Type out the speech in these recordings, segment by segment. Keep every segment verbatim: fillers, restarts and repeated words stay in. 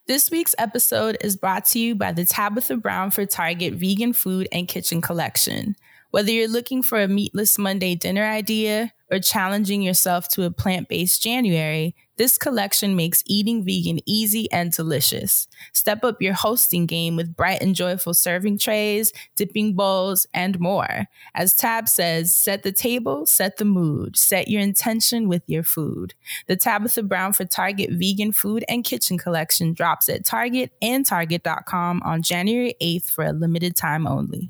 This week's episode is brought to you by the Tabitha Brown for Target Vegan Food and Kitchen Collection. Whether you're looking for a meatless Monday dinner idea or challenging yourself to a plant-based January, this collection makes eating vegan easy and delicious. Step up your hosting game with bright and joyful serving trays, dipping bowls, and more. As Tab says, set the table, set the mood, set your intention with your food. The Tabitha Brown for Target Vegan Food and Kitchen Collection drops at Target and Target dot com on January eighth for a limited time only.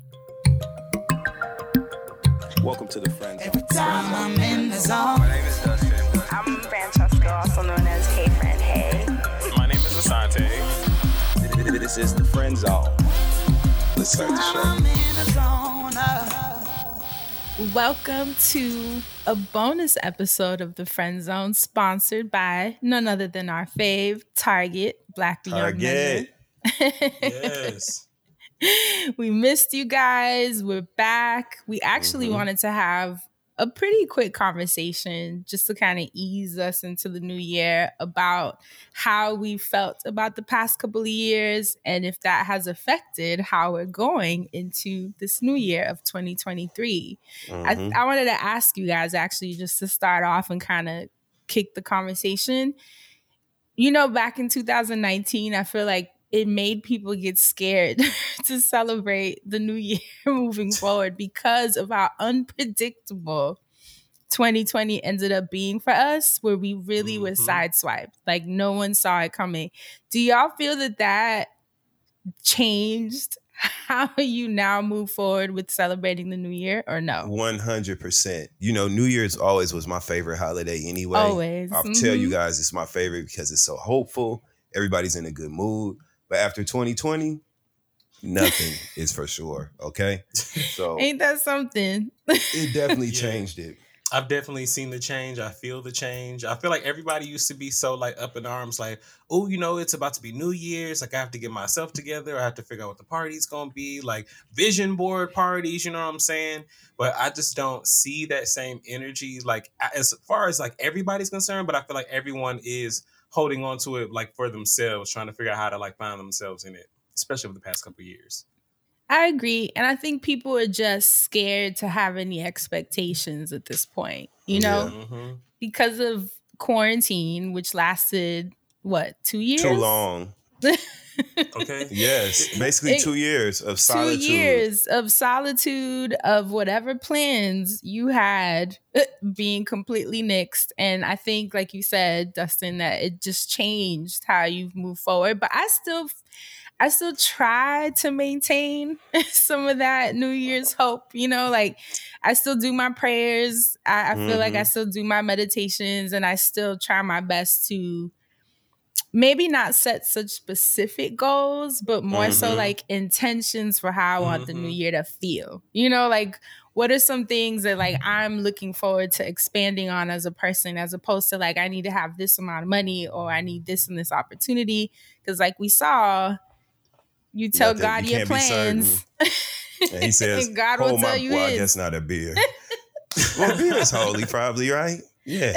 Welcome to the Friend Zone. Every time I'm in the zone. My name is Dustin. I'm Francesca, also known as Hey Friend Hey. My name is Asante. This is the Friend Zone. Let's start the show. I'm in the zone. uh. Welcome to a bonus episode of the Friend Zone, sponsored by none other than our fave, Target, Black Beyond Measure. Target. Yes. We missed you guys. We're back. We actually Mhm. wanted to have a pretty quick conversation just to kind of ease us into the new year about how we felt about the past couple of years and if that has affected how we're going into this new year of twenty twenty-three. Mhm. I, I wanted to ask you guys actually just to start off and kind of kick the conversation. You know, back in two thousand nineteen, I feel like it made people get scared to celebrate the new year moving forward because of how unpredictable twenty twenty ended up being for us, where we really were Mhm. sideswiped. Like no one saw it coming. Do y'all feel that that changed how you now move forward with celebrating the new year or no? one hundred percent. You know, New Year's always was my favorite holiday anyway. Always. I'll tell you Mhm. guys it's my favorite because it's so hopeful. Everybody's in a good mood. But after twenty twenty, nothing is for sure, okay? So Ain't that something? it definitely Yeah. changed it. I've definitely seen the change. I feel the change. I feel like everybody used to be so like up in arms, like, oh, you know, it's about to be New Year's. Like I have to get myself together. I have to figure out what the party's gonna be, like vision board parties, you know what I'm saying? But I just don't see that same energy, like as far as like everybody's concerned, but I feel like everyone is holding on to it like for themselves, trying to figure out how to like find themselves in it, especially over the past couple of years. I agree. And I think people are just scared to have any expectations at this point, you know, Yeah. Mm-hmm. because of quarantine, which lasted, what, two years? Too long. Okay. Yes. Basically It- two years of Two solitude. years of solitude, of whatever plans you had being completely nixed. And I think, like you said, Dustin, that it just changed how you've moved forward. But I still, I still try to maintain some of that New Year's hope. You know, like I still do my prayers. I, I feel like I Mhm. still do my meditations, and I still try my best to maybe not set such specific goals, but more so Mhm. like intentions for how I want the new Mhm. year to feel. You know, like what are some things that like I'm looking forward to expanding on as a person, as opposed to like I need to have this amount of money or I need this and this opportunity. Because like we saw, you tell Nothing- God you your can't be certain. plans. And he says, and God will hold tell my, you well, I his. guess not a beer. Well, beer is holy, probably, right? Yeah.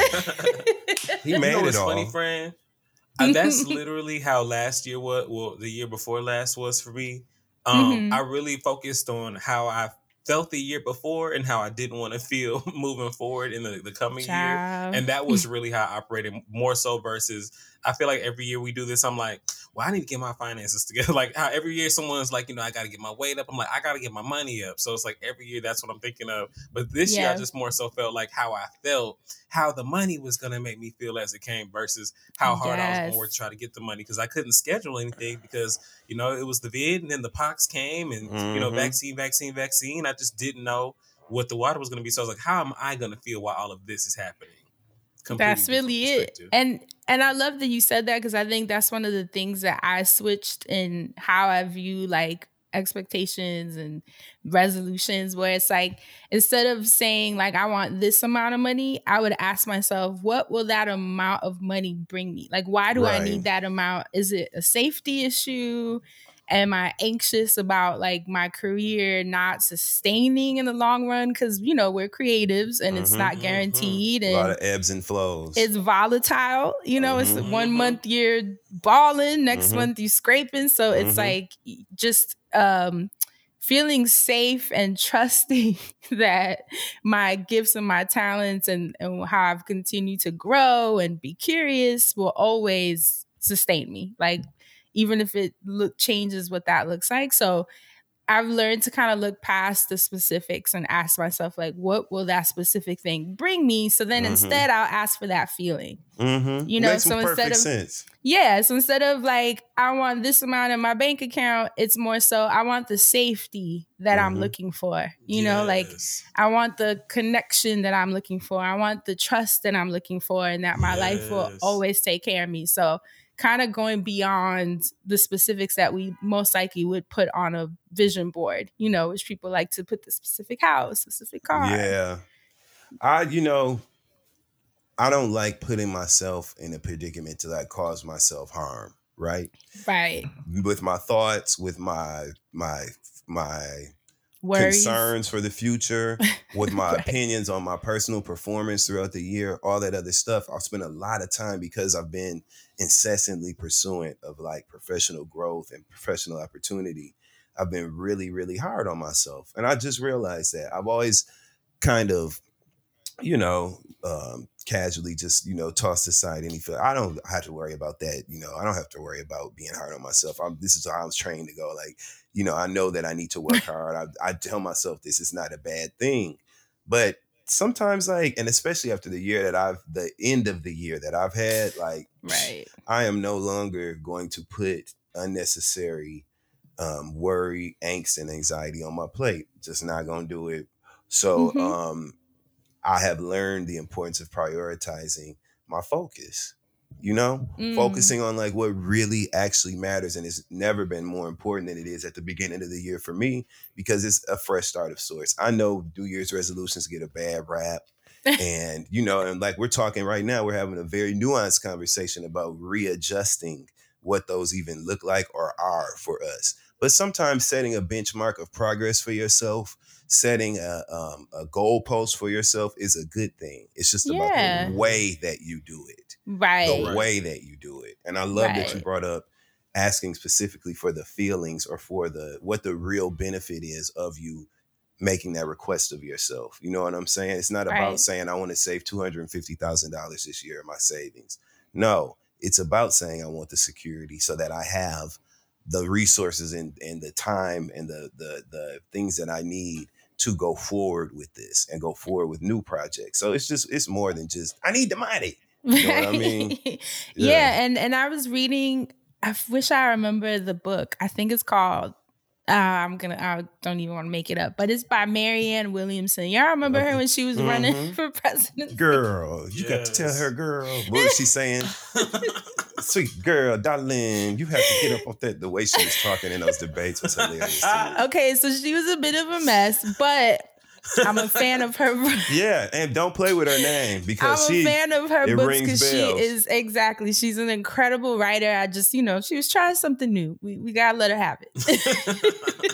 He You made know it what's all. funny, friend? Uh, that's literally how last year was. Well, the year before last was for me. Um, Mhm. I really focused on how I felt the year before and how I didn't want to feel moving forward in the, the coming year. Child. And that was really how I operated more so versus I feel like every year we do this, I'm like, well, I need to get my finances together. Like how every year someone's like, you know, I got to get my weight up. I'm like, I got to get my money up. So it's like every year that's what I'm thinking of. But this year Yeah. I just more so felt like how I felt, how the money was going to make me feel as it came versus how hard I Yes. was more to try to get the money because I couldn't schedule anything because, you know, it was the vid and then the pox came and, you know, Mhm. vaccine, vaccine, vaccine. I just didn't know what the water was going to be. So I was like, how am I going to feel while all of this is happening? Completely That's really different it. perspective. And and I love that you said that because I think that's one of the things that I switched in how I view like expectations and resolutions, where it's like instead of saying like I want this amount of money, I would ask myself, what will that amount of money bring me? Like, why do I Right. need that amount? Is it a safety issue? Am I anxious about like my career not sustaining in the long run? Because, you know, we're creatives and it's Mhm, not guaranteed. A And lot of ebbs and flows. it's volatile. You know, it's Mhm. one month you're balling, next Mhm. month you scraping. So it's Mhm. like just um, feeling safe and trusting that my gifts and my talents and, and how I've continued to grow and be curious will always sustain me. Like, even if it look changes what that looks like. So I've learned to kind of look past the specifics and ask myself, like, what will that specific thing bring me? So then Mhm. instead I'll ask for that feeling. Mm-hmm. You know, Makes so some instead perfect of sense. yeah, so instead of like, I want this amount in my bank account, it's more so I want the safety that I'm Mhm. looking for. You know, like Yes. I want the connection that I'm looking for. I want the trust that I'm looking for, and that my life will Yes. always take care of me. So kind of going beyond the specifics that we most likely would put on a vision board, you know, which people like to put the specific house, specific car. Yeah. I, you know, I don't like putting myself in a predicament to like cause myself harm, right? Right. With my thoughts, with my my my Worries. concerns for the future, with my Right. opinions on my personal performance throughout the year, all that other stuff. I'll spend a lot of time because I've been incessantly pursuant of like professional growth and professional opportunity. I've been really, really hard on myself. And I just realized that I've always kind of, you know, um, casually just, you know, tossed aside any feel. I don't have to worry about that. You know, I don't have to worry about being hard on myself. I'm, this is how I was trained to go. Like, you know, I know that I need to work hard. I, I tell myself this is not a bad thing. But sometimes, like, and especially after the year that I've, the end of the year that I've had, like, Right. I am no longer going to put unnecessary um, worry, angst, and anxiety on my plate. Just not going to do it. So, Mhm. um, I have learned the importance of prioritizing my focus, you know, Mm. focusing on like what really actually matters. And it's never been more important than it is at the beginning of the year for me, because it's a fresh start of sorts. I know New Year's resolutions get a bad rap. And, you know, and like we're talking right now, we're having a very nuanced conversation about readjusting what those even look like or are for us. But sometimes setting a benchmark of progress for yourself, setting a, um, a goalpost for yourself is a good thing. It's just about Yeah. the way that you do it, Right. the way that you do it. And I love that you Right. brought up asking specifically for the feelings or for the what the real benefit is of you making that request of yourself. You know what I'm saying? It's not about Right. saying I want to save two hundred fifty thousand dollars this year in my savings. No, it's about saying I want the security so that I have the resources and, and the time and the, the the things that I need to go forward with this and go forward with new projects. So it's just, it's more than just, I need the money. You know what I mean? yeah. Yeah. and and I was reading, I wish I remember the book. I think it's called uh, I'm gonna I don't even want to make it up, but it's by Marianne Williamson. Y'all remember her when she was running Mhm. for president? Girl, you got to tell Yes. her, girl. What was she saying? Sweet girl, darling, you have to get up off that. The way she was talking in those debates was hilarious to me. Okay, so she was a bit of a mess, but I'm a fan of her. Yeah, and don't play with her name I'm because a she. fan of her it books rings because she bells. is exactly. She's an incredible writer. I just, you know, she was trying something new. We we gotta let her have it.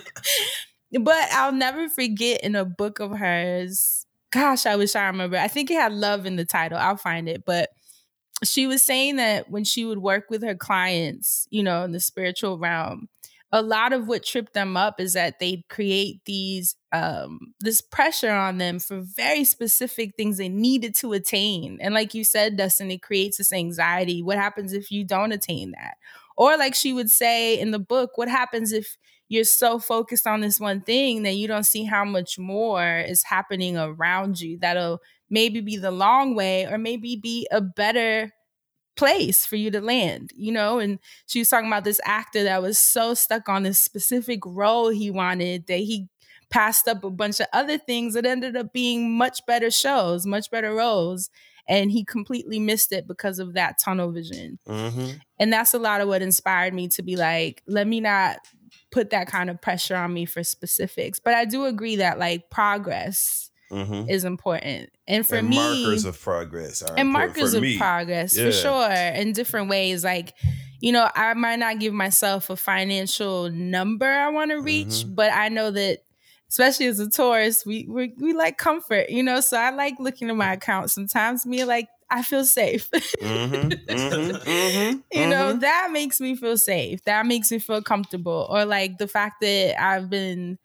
But I'll never forget in a book of hers. Gosh, I wish I remember. I think it had love in the title. I'll find it. But she was saying that when she would work with her clients, you know, in the spiritual realm, a lot of what tripped them up is that they'd create these um this pressure on them for very specific things they needed to attain. And like you said, Dustin, it creates this anxiety. What happens if you don't attain that? Or like she would say in the book, what happens if you're so focused on this one thing that you don't see how much more is happening around you that'll maybe be the long way or maybe be a better place for you to land, you know? And she was talking about this actor that was so stuck on this specific role he wanted that he passed up a bunch of other things that ended up being much better shows, much better roles. And he completely missed it because of that tunnel vision. Mhm. And that's a lot of what inspired me to be like, let me not put that kind of pressure on me for specifics. But I do agree that like progress Mhm. is important. And for and me, markers of progress are and important markers for of me. progress Yeah. for sure in different ways. Like you know, I might not give myself a financial number I want to reach, Mm-hmm. but I know that, especially as a Taurus, we, we we like comfort, you know. So I like looking at my account sometimes. Me like I feel safe. Mm-hmm. Mm-hmm. Mm-hmm. You know, Mm-hmm. that makes me feel safe. That makes me feel comfortable. Or like the fact that I've been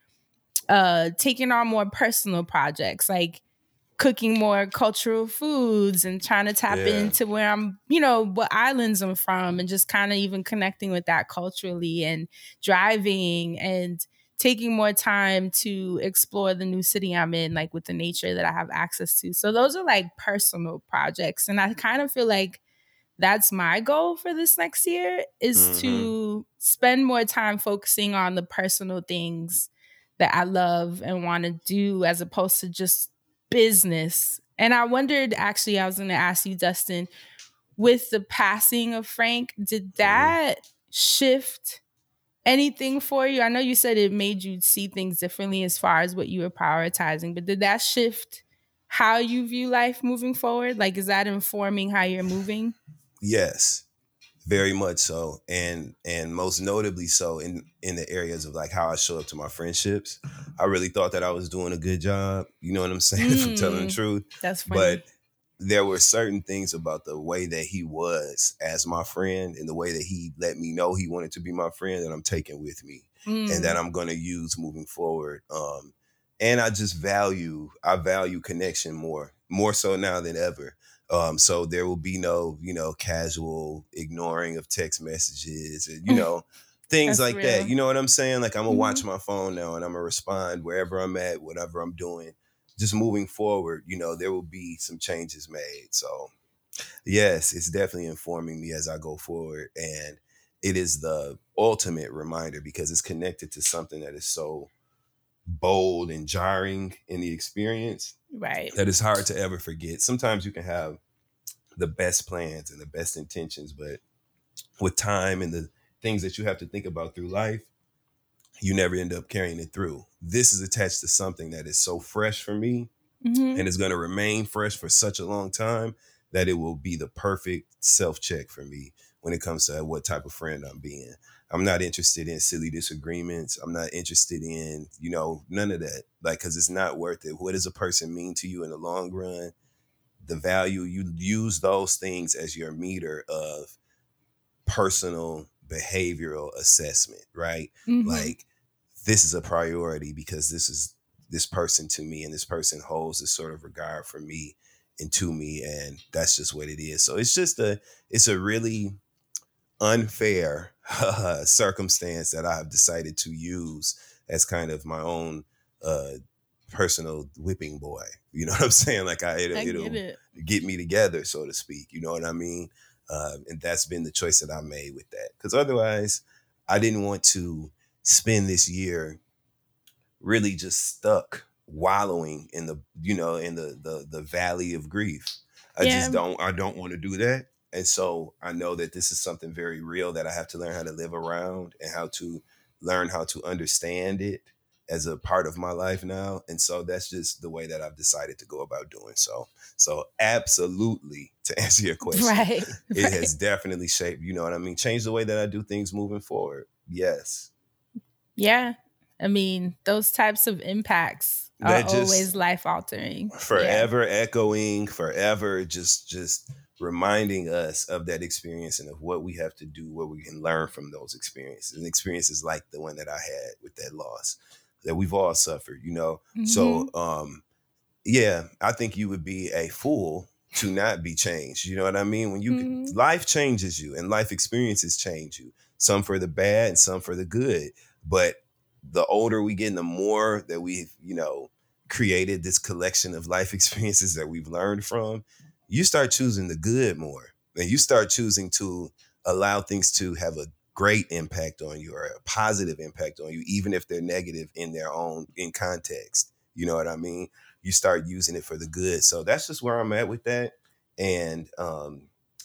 uh taking on more personal projects, like cooking more cultural foods and trying to tap Yeah. into where I'm, you know, what islands I'm from, and just kind of even connecting with that culturally, and driving and taking more time to explore the new city I'm in, like with the nature that I have access to. So those are like personal projects. And I kind of feel like that's my goal for this next year, is Mhm. to spend more time focusing on the personal things that I love and want to do, as opposed to just business. And I wondered, actually, I was going to ask you, Dustin, with the passing of Frank, did that shift anything for you? I know you said it made you see things differently as far as what you were prioritizing, but did that shift how you view life moving forward? Like, is that informing how you're moving? Yes, very much so, and and most notably so in in the areas of like how I show up to my friendships. I really thought that I was doing a good job. You know what I'm saying? If I'm telling the Mm, truth, That's funny. but there were certain things about the way that he was as my friend and the way that he let me know he wanted to be my friend that I'm taking with me Mm, and that I'm going to use moving forward. Um, and I just value, I value connection more, more so now than ever. Um, so there will be no, you know, casual ignoring of text messages, and, you know, things That's like that. real. You know what I'm saying? Like, I'm gonna Mhm. watch my phone now and I'm gonna respond wherever I'm at, whatever I'm doing. Just moving forward, you know, there will be some changes made. So yes, it's definitely informing me as I go forward. And it is the ultimate reminder because it's connected to something that is so bold and jarring in the experience Right. that it's hard to ever forget. Sometimes you can have the best plans and the best intentions, but with time and the things that you have to think about through life, you never end up carrying it through. This is attached to something that is so fresh for me Mhm. and is going to remain fresh for such a long time that it will be the perfect self-check for me when it comes to what type of friend I'm being. I'm not interested in silly disagreements. I'm not interested in, you know, none of that. Like, because it's not worth it. What does a person mean to you in the long run? The value, you use those things as your meter of personal behavioral assessment, right? Mhm. Like, this is a priority because this is this person to me, and this person holds this sort of regard for me and to me, and that's just what it is. So it's just a it's a really unfair uh, circumstance that I've decided to use as kind of my own uh, personal whipping boy. You know what I'm saying? Like, I it'll, I it'll get it. get me together, so to speak. You know what I mean? Uh, and that's been the choice that I made with that. Because otherwise, I didn't want to spend this year really just stuck wallowing in the, you know, in the the the valley of grief. I Yeah. just don't I don't want to do that. And so I know that this is something very real that I have to learn how to live around and how to learn how to understand it as a part of my life now. And so that's just the way that I've decided to go about doing so. So absolutely, to answer your question, Right. it right. has definitely shaped, you know what I mean, changed the way that I do things moving forward. Yes. Yeah. I mean, those types of impacts are That just always life altering. forever echoing, forever just just reminding us of that experience and of what we have to do, what we can learn from those experiences. And experiences like the one that I had with that loss that we've all suffered, you know. Yeah. So Mhm. um yeah, I think you would be a fool to not be changed. You know what I mean? When you Mhm. life changes you and life experiences change you, some for the bad and some for the good. But the older we get and the more that we've, you know, created this collection of life experiences that we've learned from, you start choosing the good more. And you start choosing to allow things to have a great impact on you or a positive impact on you, even if they're negative in their own in context. You know what I mean? You start using it for the good. So that's just where I'm at with that. And um,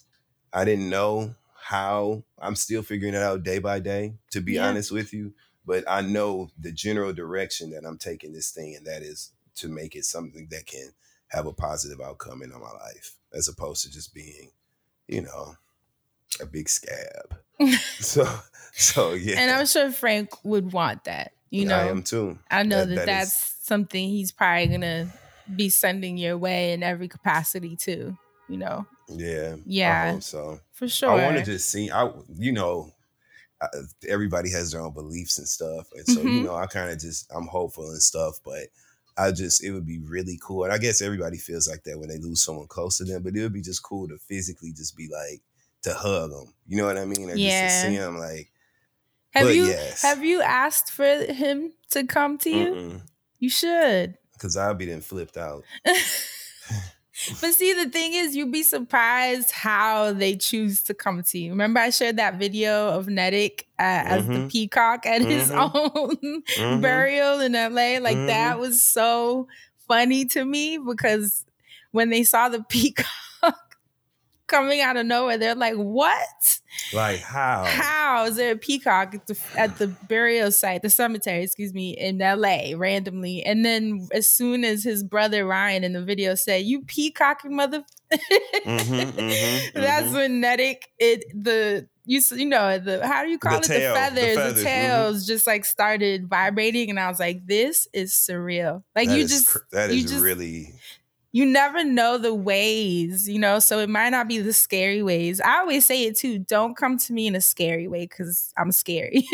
I didn't know how. I'm still figuring it out day by day, to be Yeah. honest with you. But I know the general direction that I'm taking this thing, and that is to make it something that can have a positive outcome in my life, as opposed to just being, you know, a big scab. So, so yeah. And I'm sure Frank would want that. You know, I am too. I know that, That- that that's is- something he's probably gonna be sending your way in every capacity too. You know, Yeah. I Yeah. hope so. for sure. I want to just see. I, you know, I, everybody has their own beliefs and stuff, and so you Mhm. know, I kind of just I'm hopeful and stuff, but I just it would be really cool, and I guess everybody feels like that when they lose someone close to them, but it would be just cool to physically just be like to hug them. You know what I mean? Or Yeah. just to see them like. have but you yes. have you asked for him to come to you? You should. Because I'll be then flipped out. But see, the thing is, you'd be surprised how they choose to come to you. Remember, I shared that video of Nedick uh, as the Mhm. peacock at his Mhm. own Mhm. burial in L A. Like Mhm. that was so funny to me because when they saw the peacock coming out of nowhere, they're like, "What? Like how? How is there a peacock at the, at the burial site, the cemetery, excuse me, in L A randomly?" And then as soon as his brother Ryan in the video said, "You peacocking mother," Mhm, mhm, that's mhm. when Nedick it the you s- you know the how do you call The it tail, the the feathers the, feathers, mhm. tails just like started vibrating, and I was like, "This is surreal." Like That you is just cr- that you is just really. you never know the ways, you know, so it might not be the scary ways. I always say it too. Don't come to me in a scary way because I'm scary.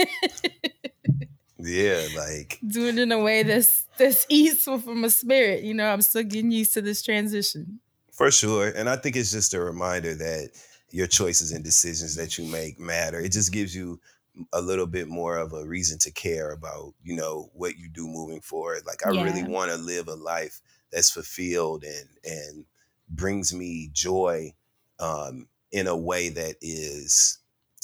Yeah, like Do it in a way that's that's easeful from a spirit. You know, I'm still getting used to this transition. for sure. And I think it's just a reminder that your choices and decisions that you make matter. It just gives you a little bit more of a reason to care about, you know, what you do moving forward. Like I really Yeah. want to live a life that's fulfilled and and brings me joy um, in a way that is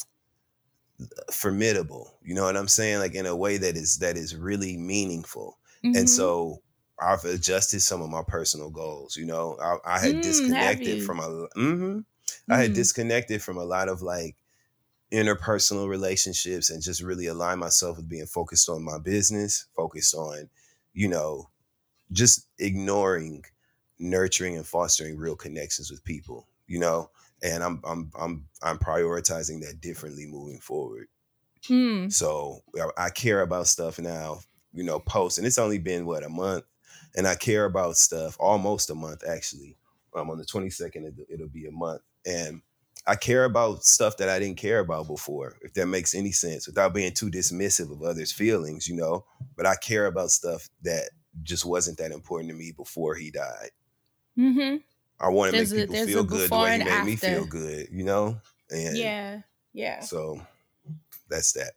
formidable. You know what I'm saying? Like in a way that is that is really meaningful. And Mhm. so I've adjusted some of my personal goals. You know, I, I had Mm, have disconnected you? from a. mhm. I had Mm. disconnected from a lot of like interpersonal relationships and just really align myself with being focused on my business, focused on, you know, just ignoring nurturing and fostering real connections with people, you know, and I'm I'm I'm I'm prioritizing that differently moving forward. Mm. So I, I care about stuff now, you know, post, and it's only been what a month, and I care about stuff almost a month actually. Um, on the twenty-second, it'll, it'll be a month, and I care about stuff that I didn't care about before, if that makes any sense, without being too dismissive of others' feelings, you know. But I care about stuff that just wasn't that important to me before he died. Mm-hmm. I want to make There's a people there's feel a good the before way he and made me after. feel good, you know. And Yeah. Yeah. so that's that.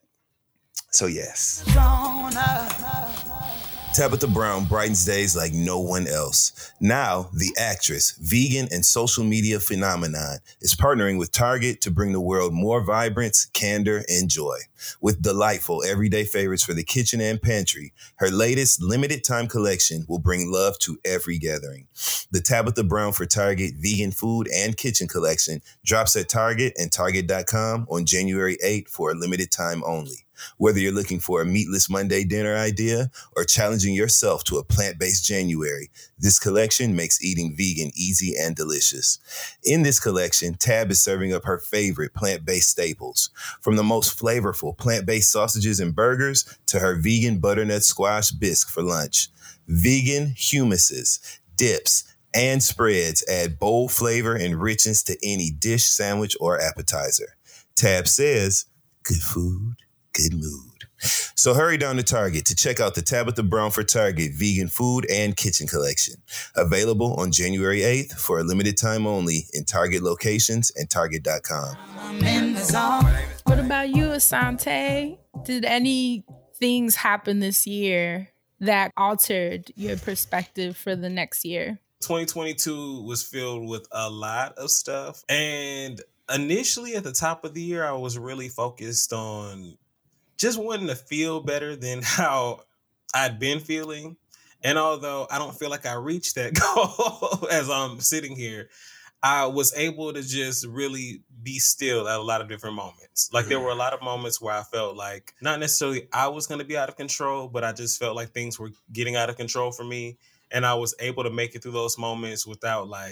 So yes. Grown up. Tabitha Brown brightens days like no one else. Now, the actress, vegan, and social media phenomenon is partnering with Target to bring the world more vibrance, candor, and joy. With delightful everyday favorites for the kitchen and pantry, her latest limited time collection will bring love to every gathering. The Tabitha Brown for Target vegan food and kitchen collection drops at Target and Target dot com on January eighth for a limited time only. Whether you're looking for a meatless Monday dinner idea or challenging yourself to a plant-based January, this collection makes eating vegan easy and delicious. In this collection, Tab is serving up her favorite plant-based staples, from the most flavorful plant-based sausages and burgers to her vegan butternut squash bisque for lunch. Vegan hummuses, dips, and spreads add bold flavor and richness to any dish, sandwich, or appetizer. Tab says, good food, good mood. So hurry down to Target to check out the Tabitha Brown for Target vegan food and kitchen collection. Available on January eighth for a limited time only in Target locations and Target dot com. I'm in the zone. What about you, Asante? Did any things happen this year that altered your perspective for the next year? twenty twenty-two was filled with a lot of stuff. And initially at the top of the year, I was really focused on just wanting to feel better than how I'd been feeling. And although I don't feel like I reached that goal as I'm sitting here, I was able to just really be still at a lot of different moments. Like there were a lot of moments where I felt like not necessarily I was going to be out of control, but I just felt like things were getting out of control for me. And I was able to make it through those moments without like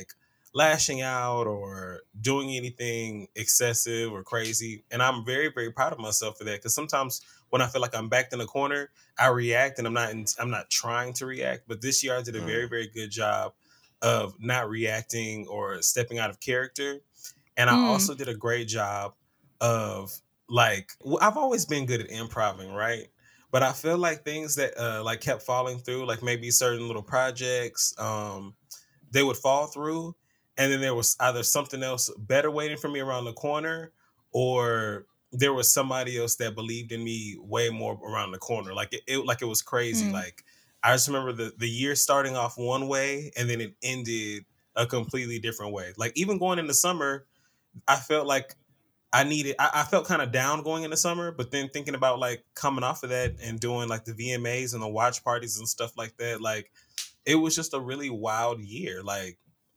lashing out or doing anything excessive or crazy. And I'm very, very proud of myself for that. Because sometimes when I feel like I'm backed in a corner, I react, and I'm not in, I'm not trying to react. But this year I did a very, very good job of not reacting or stepping out of character. And I Mm. also did a great job of, like, w- I've always been good at improving, right? But I feel like things that uh, like kept falling through, like maybe certain little projects, um, they would fall through, and then there was either something else better waiting for me around the corner, or there was somebody else that believed in me way more around the corner. Like it, it like it was crazy. Mm. Like I just remember the the year starting off one way, and then it ended a completely different way. Like even going into summer, I felt like I needed, I, I felt kind of down going into summer, but then thinking about like coming off of that and doing like the V M As and the watch parties and stuff like that, like it was just a really wild year. Like,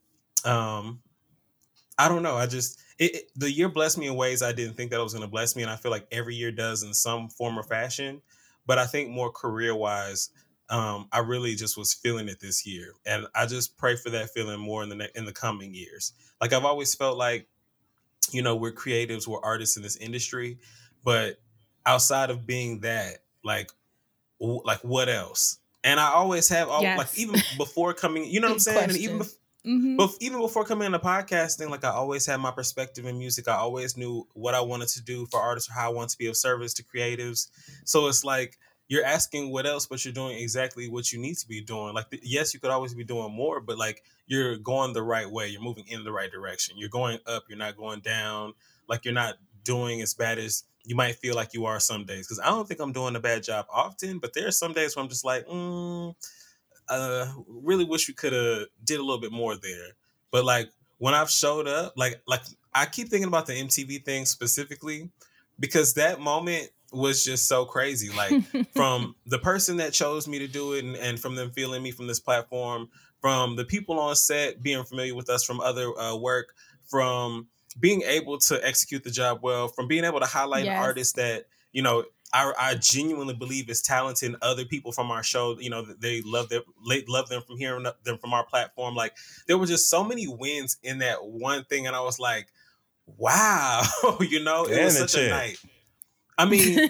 um, I don't know. I just, it, it- the year blessed me in ways I didn't think that it was going to bless me. And I feel like every year does in some form or fashion. But I think more career wise, um, I really just was feeling it this year. And I just pray for that feeling more in the, ne- in the coming years. Like I've always felt like, you know, we're creatives, we're artists in this industry, but outside of being that, like, w- like what else? And I always have, all, like, Yes. even before coming, you know what I'm Good saying? And even question. bef- Mhm. but even before coming into podcasting, like I always had my perspective in music. I always knew what I wanted to do for artists or how I want to be of service to creatives. So it's like you're asking what else, but you're doing exactly what you need to be doing. Like, yes, you could always be doing more, but like you're going the right way. You're moving in the right direction. You're going up. You're not going down. Like you're not doing as bad as you might feel like you are some days. Because I don't think I'm doing a bad job often, but there are some days where I'm just like, mm, uh really wish we could have did a little bit more there. But like when I've showed up, like like I keep thinking about the M T V thing specifically because that moment was just so crazy. Like from the person that chose me to do it, and, and from them feeling me from this platform, from the people on set being familiar with us from other uh, work, from being able to execute the job well, from being able to highlight an Yes. artist that, you know, I, I genuinely believe is talented, and other people from our show, you know, they love them, they love them from hearing them from our platform. Like there were just so many wins in that one thing. And I was like, wow, you know, it And was a such a check. night. I mean,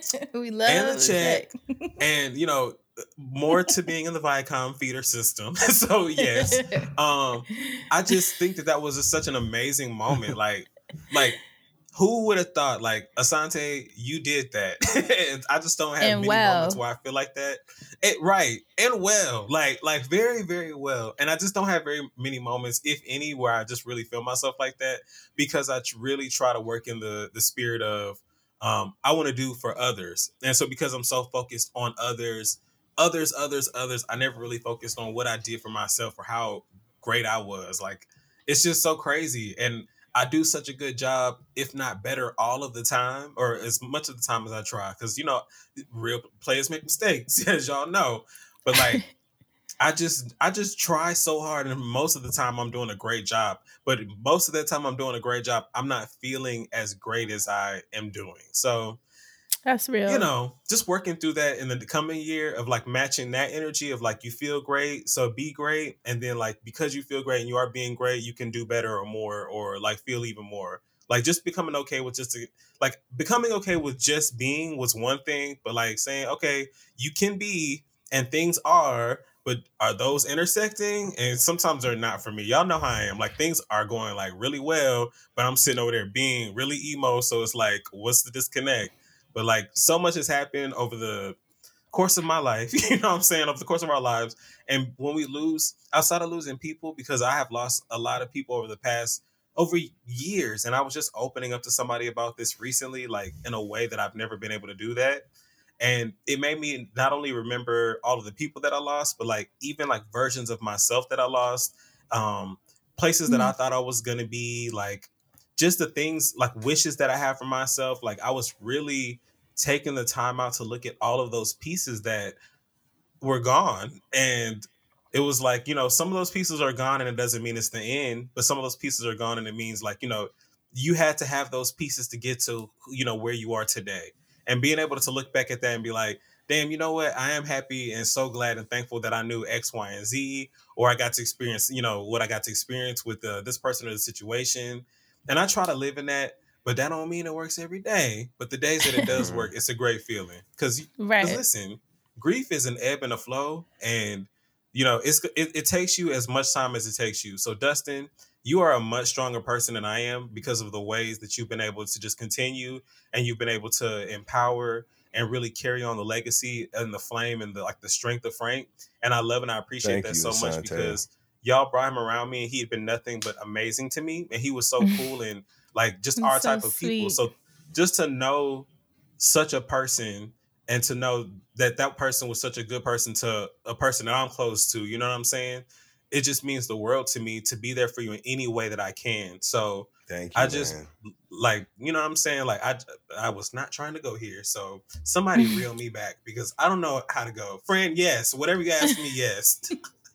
We love and a the check. And, you know, more to being in the Viacom feeder system. So yes, um, I just think that that was just such an amazing moment. Like, like who would have thought? Like Asante, you did that. And I just don't have And many well. moments where I feel like that. It, right, and well, like like very very well. And I just don't have very many moments, if any, where I just really feel myself like that because I tr- really try to work in the the spirit of um, I want to do for others. And so because I'm so focused on others, others, others, others, I never really focused on what I did for myself or how great I was. Like, it's just so crazy. And I do such a good job, if not better, all of the time, or as much of the time as I try. Because, you know, real players make mistakes, as y'all know. But like, I just I just try so hard, and most of the time I'm doing a great job. But most of the time I'm doing a great job, I'm not feeling as great as I am doing. So, That's real. you know, just working through that in the coming year of like matching that energy of like you feel great, so be great, and then like because you feel great and you are being great, you can do better or more, or like feel even more. Like just becoming okay with just a, like becoming okay with just being was one thing, but like saying okay, you can be and things are, but are those intersecting? And sometimes they're not for me. Y'all know how I am. Like things are going like really well, but I'm sitting over there being really emo. So it's like, what's the disconnect? But like so much has happened over the course of my life, you know what I'm saying, over the course of our lives. And when we lose, outside of losing people, because I have lost a lot of people over the past, over years. And I was just opening up to somebody about this recently, like in a way that I've never been able to do that. And it made me not only remember all of the people that I lost, but like even like versions of myself that I lost, um, places that I thought I was going to be, like just the things like wishes that I have for myself. Like I was really taking the time out to look at all of those pieces that were gone. And it was like, you know, some of those pieces are gone and it doesn't mean it's the end, but some of those pieces are gone and it means like, you know, you had to have those pieces to get to, you know, where you are today. And being able to look back at that and be like, damn, you know what? I am happy and so glad and thankful that I knew X, Y, and Z, or I got to experience, you know, what I got to experience with uh, this person or the situation. And I try to live in that, but that don't mean it works every day. But the days that it does work, it's a great feeling. Because, Right. listen, grief is an ebb and a flow, and you know, it's it, it takes you as much time as it takes you. So, Dustin, you are a much stronger person than I am because of the ways that you've been able to just continue, and you've been able to empower and really carry on the legacy and the flame and the like the strength of Frank. And I love and I appreciate Thank that you, so much Asante. because y'all brought him around me, and he had been nothing but amazing to me, and he was so cool and like just He's our so type of people. sweet. So just to know such a person, and to know that that person was such a good person to a person that I'm close to, you know what I'm saying? It just means the world to me to be there for you in any way that I can. So Thank you, I just man. like, you know what I'm saying? Like I I was not trying to go here. So somebody reel me back because I don't know how to go. Friend, yes. Whatever you ask me, yes.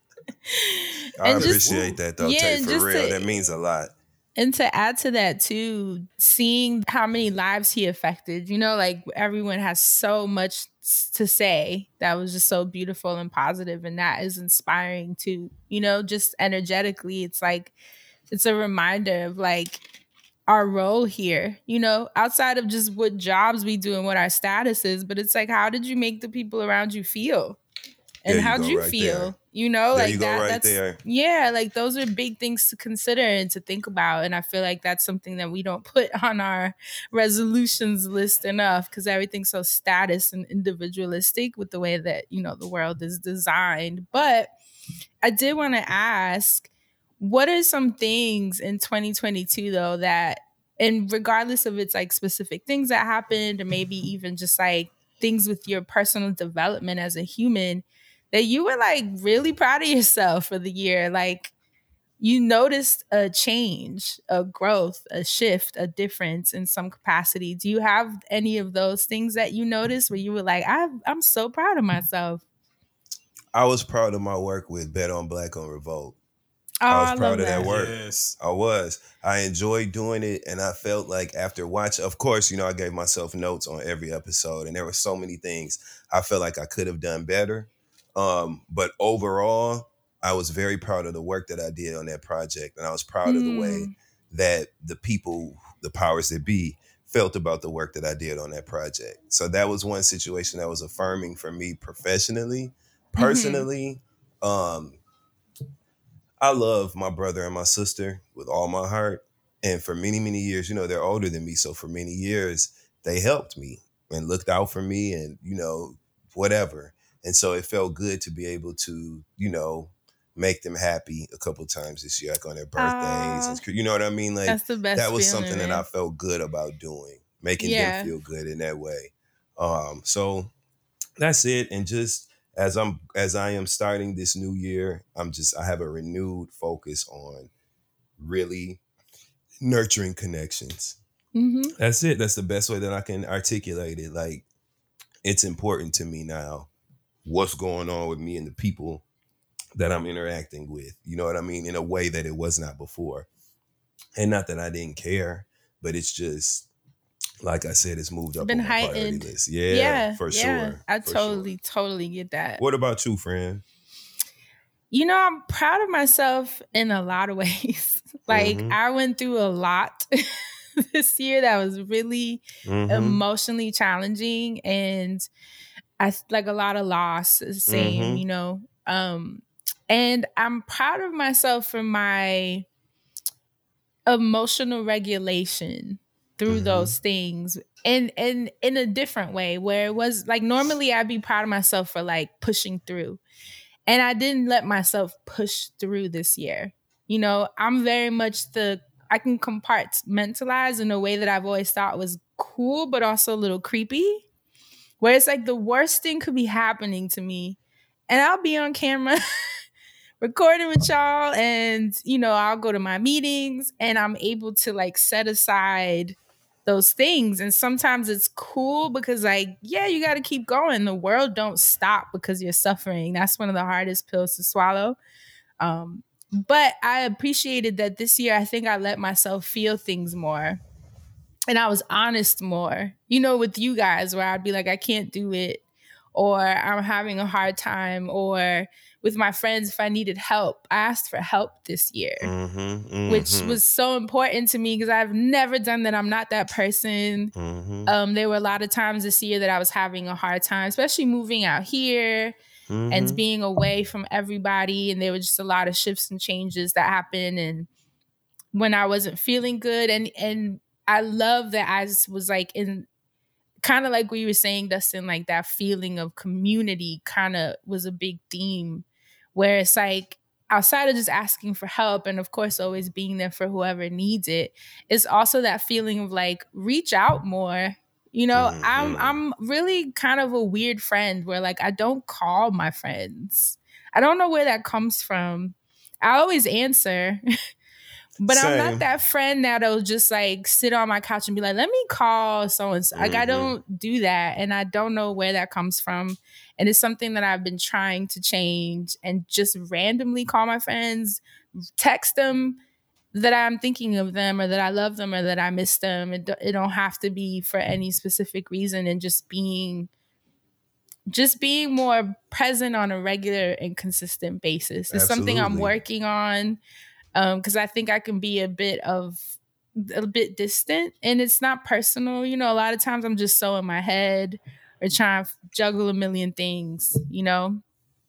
I And just- appreciate that though, yeah, Tay, and for just real. to- that means a lot. And to add to that too, seeing how many lives he affected, you know, like everyone has so much to say that was just so beautiful and positive, and that is inspiring too, you know, just energetically. It's like, it's a reminder of like our role here, you know, outside of just what jobs we do and what our status is, but it's like, how did you make the people around you feel? And There you how'd go, you right feel? there. You know, There like you go, that. right that's there. yeah, like those are big things to consider and to think about. And I feel like that's something that we don't put on our resolutions list enough because everything's so status and individualistic with the way that, you know, the world is designed. But I did want to ask, what are some things in twenty twenty-two though that, and regardless of it's like specific things that happened or maybe even just like things with your personal development as a human, that you were like really proud of yourself for the year? Like you noticed a change, a growth, a shift, a difference in some capacity. Do you have any of those things that you noticed where you were like, I, I'm so proud of myself? I was proud of my work with Bet on Black on Revolt. Oh, I was I proud love of that that. work. Yes. I was. I enjoyed doing it, and I felt like after watching, of course, you know, I gave myself notes on every episode, and there were so many things I felt like I could have done better. Um, but overall, I was very proud of the work that I did on that project, and I was proud of the way Mm. that the people, the powers that be, felt about the work that I did on that project. So that was one situation that was affirming for me professionally. Personally, um, I love my brother and my sister with all my heart. And for many, many years, you know, they're older than me. So for many years, they helped me and looked out for me and, you know, whatever. And so it felt good to be able to, you know, make them happy a couple times this year, like on their birthdays. Aw. And, you know what I mean? Like That's the best that was feeling, something man. that I felt good about doing, making Yeah. them feel good in that way. Um, so that's it. And just as I'm as I am starting this new year, I'm just I have a renewed focus on really nurturing connections. Mm-hmm. That's it. That's the best way that I can articulate it. Like it's important to me now what's going on with me and the people that I'm interacting with. You know what I mean? In a way that it was not before. And not that I didn't care, but it's just like I said, it's moved up Been on my priority heightened. list. Yeah, Yeah, for yeah. sure. I for totally, sure. totally get that. What about you, friend? You know, I'm proud of myself in a lot of ways. Like Mhm. I went through a lot this year that was really Mhm. emotionally challenging, and I like a lot of loss. Same, Mhm. you know. Um, and I'm proud of myself for my emotional regulation through Mhm. those things, and and in a different way, where it was like normally I'd be proud of myself for like pushing through. And I didn't let myself push through this year. You know, I'm very much the, I can compartmentalize in a way that I've always thought was cool, but also a little creepy. Where it's like the worst thing could be happening to me. And I'll be on camera recording with y'all. And, you know, I'll go to my meetings and I'm able to like set aside those things. And sometimes it's cool because like, yeah, you got to keep going. The world don't stop because you're suffering. That's one of the hardest pills to swallow. Um, but I appreciated that this year. I think I let myself feel things more and I was honest more, you know, with you guys where I'd be like, I can't do it. or I'm having a hard time, or with my friends, if I needed help, I asked for help this year, Mm-hmm, mm-hmm. which was so important to me because I've never done that. I'm not that person. Mm-hmm. Um, there were a lot of times this year that I was having a hard time, especially moving out here Mm-hmm. and being away from everybody. And there were just a lot of shifts and changes that happened. And when I wasn't feeling good, and and I love that I just was like in kind of like what you were saying, Dustin, like that feeling of community kind of was a big theme, where it's like outside of just asking for help and of course always being there for whoever needs it, it's also that feeling of like reach out more. You know, Mhm. I'm I'm really kind of a weird friend where like I don't call my friends. I don't know where that comes from. I always answer. But I'm Same. not that friend that'll just like sit on my couch and be like, let me call so and so. Like I Mhm. don't do that. And I don't know where that comes from. And it's something that I've been trying to change, and just randomly call my friends, text them that I'm thinking of them or that I love them or that I miss them. It, do- it don't have to be for any specific reason, and just being just being more present on a regular and consistent basis. It's something I'm Absolutely. working on. Um, because I think I can be a bit of a bit distant, and it's not personal. You know, a lot of times I'm just so in my head or trying to juggle a million things, you know?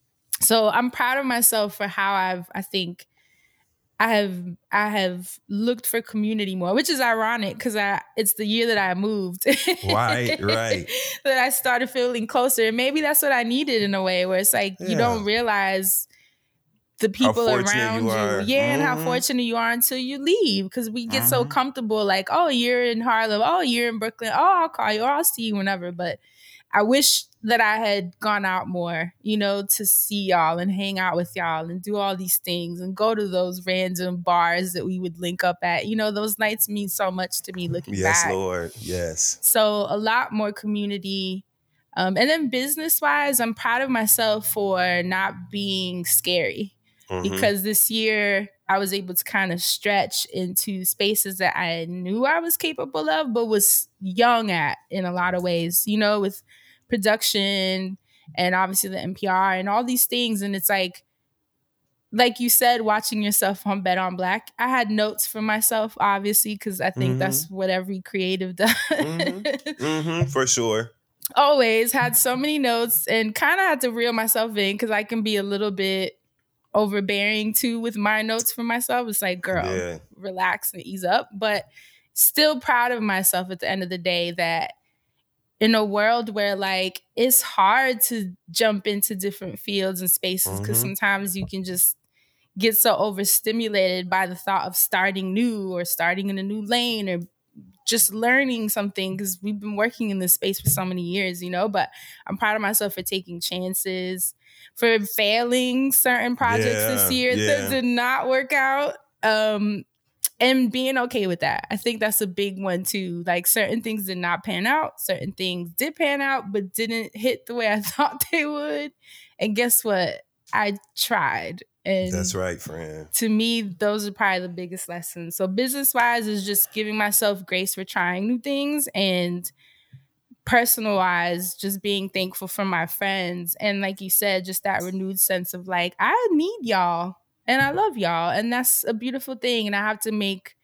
So I'm proud of myself for how I've, I think I have, I have looked for community more, which is ironic because I, it's the year that I moved. Right, right. That I started feeling closer. And maybe that's what I needed in a way, where it's like, you Yeah. don't realize the How people fortunate around you you, are. yeah, and how Mhm. fortunate you are until you leave, because we get so Mhm. comfortable, like, oh, you're in Harlem, oh, you're in Brooklyn, oh, I'll call you, or I'll see you whenever. But I wish that I had gone out more, you know, to see y'all and hang out with y'all and do all these things and go to those random bars that we would link up at. You know, those nights mean so much to me looking Yes, back. Lord. Yes. So a lot more community. Um, and then business wise, I'm proud of myself for not being scary. Mhm. Because this year I was able to kind of stretch into spaces that I knew I was capable of, but was young at in a lot of ways, you know, with production and obviously the N P R and all these things. And it's like, like you said, watching yourself on Bet on Black, I had notes for myself, obviously, because I think Mhm. that's what every creative does. Mhm. Mm-hmm. For sure. Always had so many notes, and kind of had to reel myself in because I can be a little bit overbearing too with my notes for myself. It's like, girl, Yeah. relax and ease up. But still proud of myself at the end of the day that in a world where like it's hard to jump into different fields and spaces, because Mhm. sometimes you can just get so overstimulated by the thought of starting new or starting in a new lane or just learning something, because we've been working in this space for so many years, you know. But I'm proud of myself for taking chances, for failing certain projects this Yeah, year that yeah. did not work out, um, and being okay with that. I think that's a big one too. Like certain things did not pan out, certain things did pan out, but didn't hit the way I thought they would. And guess what? I tried. And That's right, friend. to me, those are probably the biggest lessons. So business wise is just giving myself grace for trying new things, and personal wise, just being thankful for my friends. And like you said, just that renewed sense of like, I need y'all and I love y'all. And that's a beautiful thing. And I have to make,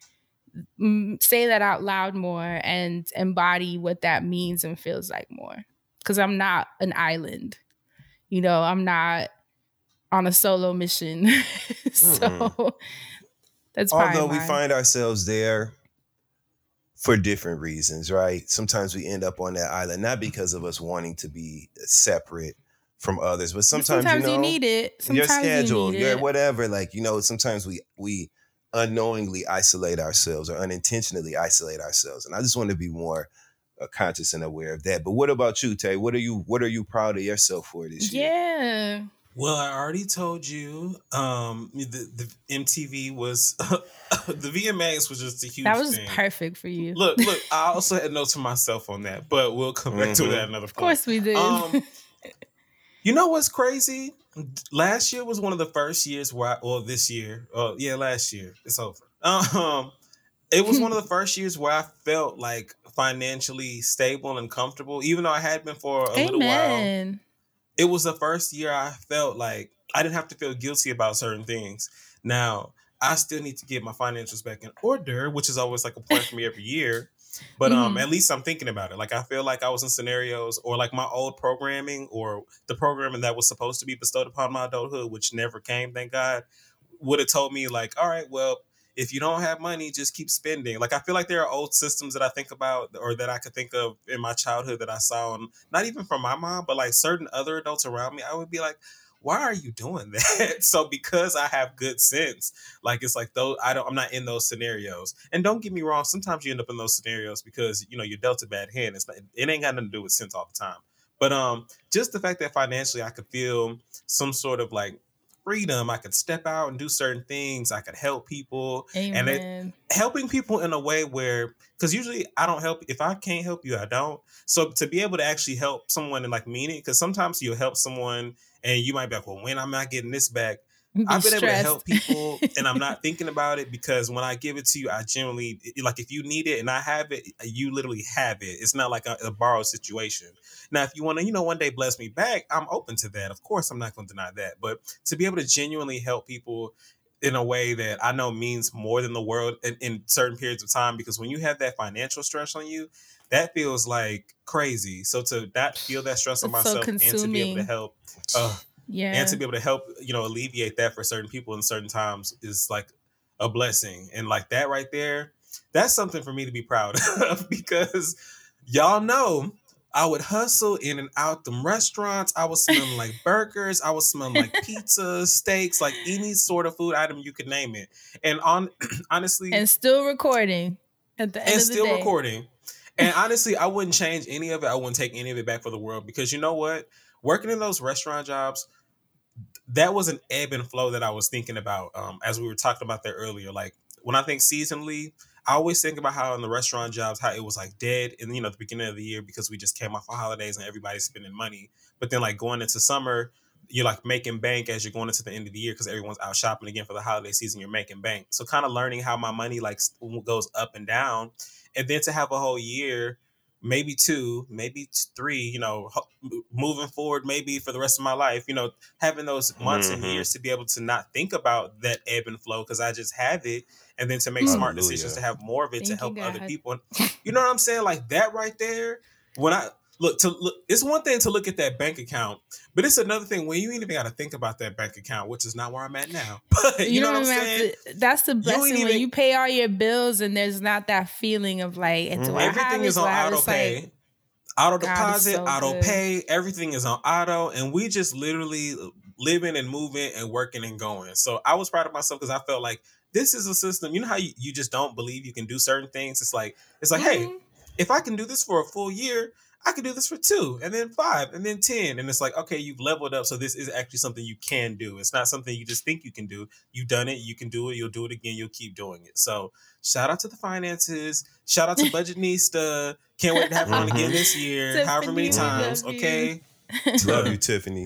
mm, say that out loud more and embody what that means and feels like more. Because I'm not an island. You know, I'm not on a solo mission. So that's probably Although we mine. find ourselves there for different reasons, right? Sometimes we end up on that island, not because of us wanting to be separate from others, but But sometimes, sometimes you know, you need it. your Sometimes schedule, you need your it. whatever, like, you know, sometimes we, we unknowingly isolate ourselves or unintentionally isolate ourselves. And I just want to be more uh, conscious and aware of that. But what about you, Tay? What are you, what are you proud of yourself for this year? Yeah. Well, I already told you. Um, the, the M T V was the V M As was just a huge That was thing. perfect for you. Look, look. I also had notes for myself on that, but we'll come back to Mhm. that at another Of point. course we did. Um, you know what's crazy? Last year was one of the first years where, I, or this year, oh yeah, last year. It's over. Um, it was one of the first years where I felt like financially stable and comfortable, even though I had been for a little while. Amen. it was the first year I felt like I didn't have to feel guilty about certain things. Now, I still need to get my financials back in order, which is always like a point for me every year. But um, Mhm. at least I'm thinking about it. Like, I feel like I was in scenarios or like my old programming or the programming that was supposed to be bestowed upon my adulthood, which never came, thank God, would have told me like, all right, well, if you don't have money, just keep spending. Like, I feel like there are old systems that I think about or that I could think of in my childhood that I saw, and not even from my mom, but like certain other adults around me. I would be like, why are you doing that? So because I have good sense, like it's like though I don't, I'm not in those scenarios. And don't get me wrong, sometimes you end up in those scenarios because you know you're dealt a bad hand. It's not, it ain't got nothing to do with sense all the time. But um, just the fact that financially I could feel some sort of like freedom, I could step out and do certain things, I could help people, and it Amen. helping people in a way where, because usually I don't help, if I can't help you, I don't. So to be able to actually help someone and like mean it, because sometimes you'll help someone and you might be like, well, when am I getting this back? Be I've been able to stressed. help people and I'm not thinking about it, because when I give it to you, I generally, like if you need it and I have it, you literally have it. It's not like a, a borrowed situation. Now, if you want to, you know, one day bless me back, I'm open to that. Of course, I'm not going to deny that. But to be able to genuinely help people in a way that I know means more than the world in, in certain periods of time, because when you have that financial stress on you, that feels like crazy. So to not feel that stress on It's so myself and to be able to consuming. help, uh, Yeah. and to be able to help, you know, alleviate that for certain people in certain times is like a blessing. And like that right there, that's something for me to be proud of, because y'all know I would hustle in and out them restaurants. I was smelling like burgers. I was smelling like pizza, steaks, like any sort of food item you could name it. And on honestly, And still recording at the end and of the still day. recording. And honestly, I wouldn't change any of it. I wouldn't take any of it back for the world, because you know what? Working in those restaurant jobs, that was an ebb and flow that I was thinking about um, as we were talking about that earlier. Like when I think seasonally, I always think about how in the restaurant jobs, how it was like dead in, you know, the beginning of the year because we just came off of holidays and everybody's spending money. But then like going into summer, you're like making bank as you're going into the end of the year because everyone's out shopping again for the holiday season. You're making bank. So kind of learning how my money like goes up and down. And then to have a whole year, maybe two, maybe three, you know, moving forward, maybe for the rest of my life, you know, having those months Mhm. and years to be able to not think about that ebb and flow because I just have it, and then to make smart Hallelujah. decisions to have more of it to Thank help you, other God. people. You know what I'm saying? Like that right there. When I look to look, it's one thing to look at that bank account, but it's another thing when you ain't even got to think about that bank account, which is not where I'm at now. But you, You, know don't what I'm even saying? have to. That's the ain't blessing when even- you pay all your bills and there's not that feeling of like, do Mhm. I have Everything it? is Do on I have it? auto It's pay. like, Auto God is deposit, so auto good. pay, everything is on auto, and we just literally living and moving and working and going. So I was proud of myself because I felt like this is a system. You know how you, you just don't believe you can do certain things? It's like, it's like, hey, Mhm. if I can do this for a full year, I can do this for two, and then five, and then ten. And it's like, okay, you've leveled up. So this is actually something you can do. It's not something you just think you can do. You've done it, you can do it, you'll do it again, you'll keep doing it. So shout out to the finances. Shout out to Budgetnista. Can't wait to have her on again Mhm. this year, however many Tiffany, we times. love you. Okay. Love you, Tiffany.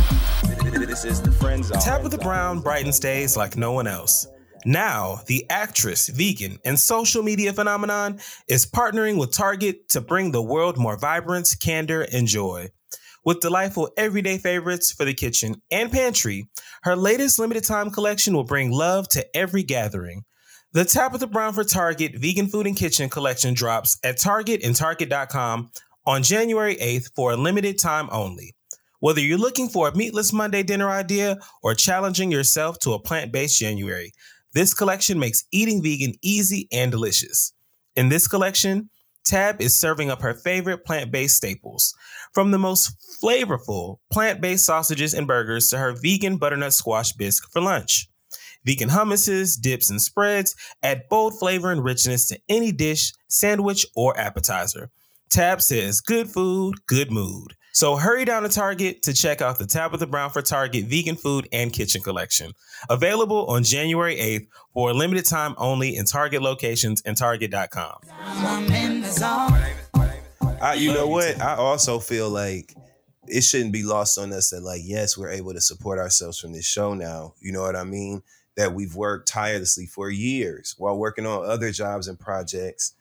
This is the friend zone. Tabitha Brown brightens days like no one else. Now, the actress, vegan, and social media phenomenon is partnering with Target to bring the world more vibrance, candor, and joy. With delightful everyday favorites for the kitchen and pantry, her latest limited time collection will bring love to every gathering. The Tabitha Brown for Target Vegan Food and Kitchen collection drops at Target and Target dot com on January eighth for a limited time only. Whether you're looking for a meatless Monday dinner idea or challenging yourself to a plant-based January, this collection makes eating vegan easy and delicious. In this collection, Tab is serving up her favorite plant-based staples, from the most flavorful plant-based sausages and burgers to her vegan butternut squash bisque for lunch. Vegan hummuses, dips, and spreads add bold flavor and richness to any dish, sandwich, or appetizer. Tab says good food, good mood. So hurry down to Target to check out the Tabitha Brown for Target Vegan Food and Kitchen collection. Available on January eighth for a limited time only in Target locations and Target dot com. I'm in the zone. I, you know what? I also feel like it shouldn't be lost on us that, like, yes, we're able to support ourselves from this show now. You know what I mean? That we've worked tirelessly for years while working on other jobs and projects.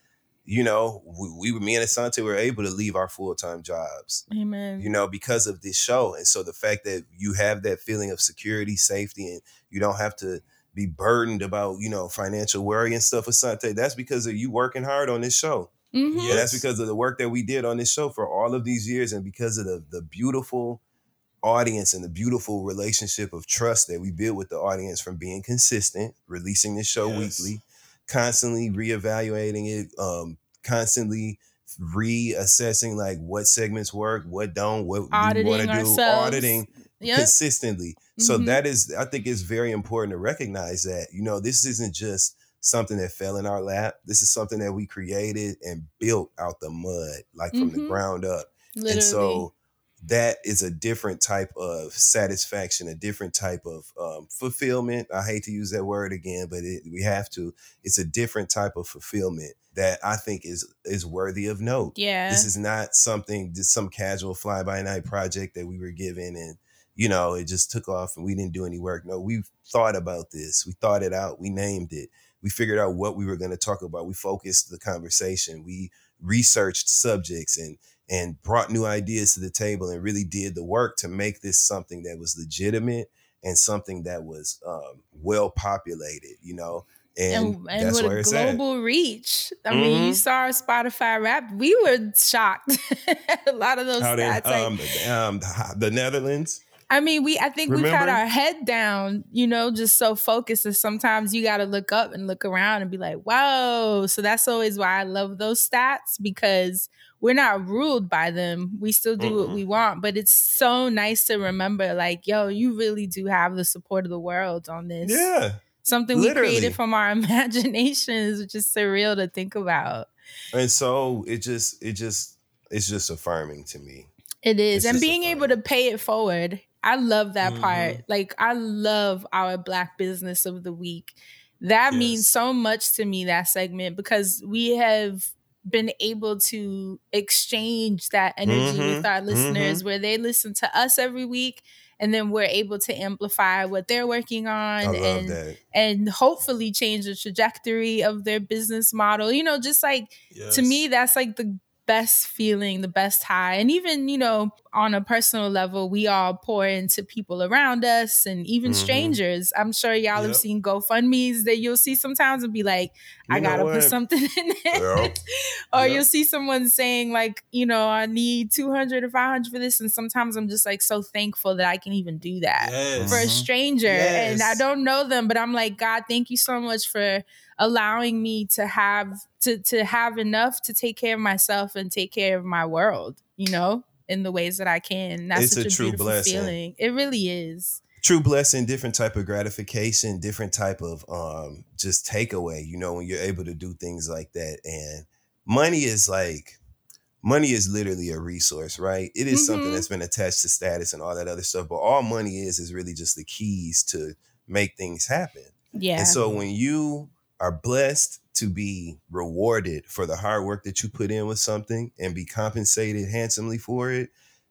you know, we, we me and Asante were able to leave our full-time jobs. Amen. You know, because of this show. And so the fact that you have that feeling of security, safety, and you don't have to be burdened about, you know, financial worry and stuff, Asante, that's because of you working hard on this show. Mm-hmm. And that's because of the work that we did on this show for all of these years, and because of the the beautiful audience and the beautiful relationship of trust that we build with the audience from being consistent, releasing this show Yes. weekly, constantly reevaluating it, um, constantly reassessing like what segments work, what don't, what Auditing we want to do, ourselves. auditing Yep. consistently. So Mhm. that is, I think it's very important to recognize that, you know, this isn't just something that fell in our lap. This is something that we created and built out the mud, like from the Mhm. ground up. Literally. And so that is a different type of satisfaction, a different type of um, fulfillment. I hate to use that word again, but it, we have to. It's a different type of fulfillment that I think is is worthy of note. Yeah. This is not something, just some casual fly-by-night project that we were given and, you know, it just took off and we didn't do any work. No, we thought about this. We thought it out. We named it. We figured out what we were going to talk about. We focused the conversation. We researched subjects and and brought new ideas to the table and really did the work to make this something that was legitimate and something that was um, well populated, you know, and, and, and that's with where a it's at. global reach. I mean, you Mhm. saw our Spotify rap. We were shocked. A lot of those How they, stats. like- um, um, the, the Netherlands. I mean, we. I think we've had Remember? our head down, you know, just so focused. And sometimes you got to look up and look around and be like, "Whoa!" So that's always why I love those stats, because we're not ruled by them. We still do what Mm-mm. we want, but it's so nice to remember, like, yo, you really do have the support of the world on this. Yeah. Something literally. we created from our imaginations, which is surreal to think about. And so it just, it just, it's just affirming to me. It is. It's And just being a able fun- to pay it forward. I love that Mhm. part. Like, I love our Black Business of the Week. That Yes. means so much to me, that segment, because we have been able to exchange that energy Mhm. with our listeners, Mhm. where they listen to us every week, and then we're able to amplify what they're working on I love and that. and hopefully change the trajectory of their business model. You know, just like, to Yes. me, that's like the best feeling, the best high. And even, you know, on a personal level, we all pour into people around us and even Mhm. strangers. I'm sure y'all have Yep. seen GoFundMes that you'll see sometimes and be like, I You know gotta put what? something in it. Yep. Or Yep. you'll see someone saying like, you know, I need two hundred or five hundred for this. And sometimes I'm just like so thankful that I can even do that Yes. for a Mhm. stranger. And I Yes. don't know them, but I'm like, God, thank you so much for allowing me to have to to have enough to take care of myself and take care of my world, you know, in the ways that I can. That's It's such a a, true beautiful blessing. feeling. It really is. True blessing, different type of gratification, different type of um just takeaway, you know, when you're able to do things like that. And money is like money is literally a resource, right? It is something Mhm. that's been attached to status and all that other stuff, but all money is is really just the keys to make things happen. Yeah. And so when you are blessed to be rewarded for the hard work that you put in with something and be compensated handsomely for it,